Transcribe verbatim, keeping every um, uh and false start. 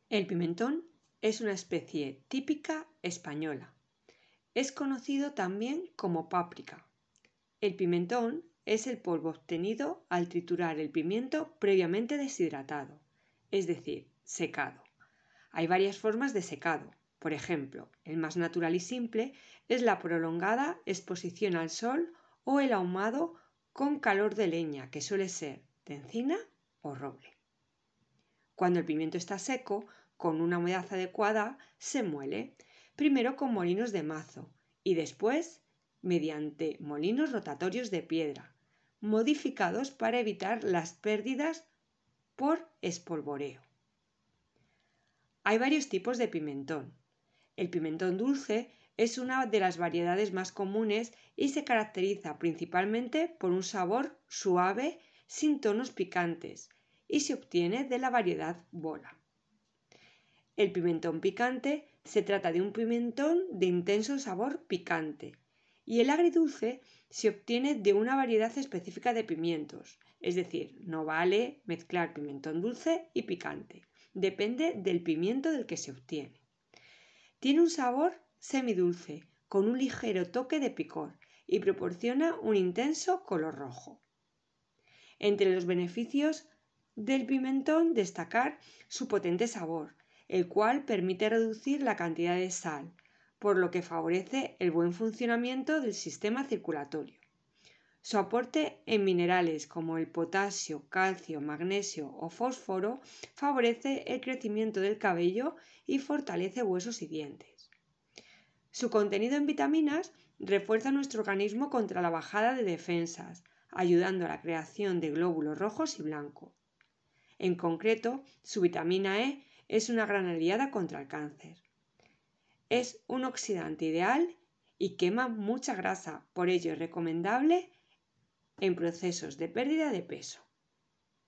El pimentón es una especie típica española. Es conocido también como páprica. El pimentón es el polvo obtenido al triturar el pimiento previamente deshidratado, es decir, secado. Hay varias formas de secado. Por ejemplo, el más natural y simple es la prolongada exposición al sol o el ahumado con calor de leña, que suele ser de encina o roble. Cuando el pimiento está seco, con una humedad adecuada, se muele, primero con molinos de mazo y después mediante molinos rotatorios de piedra, modificados para evitar las pérdidas por espolvoreo. Hay varios tipos de pimentón. El pimentón dulce es una de las variedades más comunes y se caracteriza principalmente por un sabor suave sin tonos picantes y se obtiene de la variedad bola. El pimentón picante se trata de un pimentón de intenso sabor picante y el agridulce se obtiene de una variedad específica de pimientos, es decir, no vale mezclar pimentón dulce y picante, depende del pimiento del que se obtiene. Tiene un sabor semidulce con un ligero toque de picor y proporciona un intenso color rojo. Entre los beneficios del pimentón destacar su potente sabor, el cual permite reducir la cantidad de sal, por lo que favorece el buen funcionamiento del sistema circulatorio. Su aporte en minerales como el potasio, calcio, magnesio o fósforo favorece el crecimiento del cabello y fortalece huesos y dientes. Su contenido en vitaminas refuerza nuestro organismo contra la bajada de defensas, ayudando a la creación de glóbulos rojos y blancos. En concreto, su vitamina E es una gran aliada contra el cáncer. Es un oxidante ideal y quema mucha grasa, por ello es recomendable en procesos de pérdida de peso.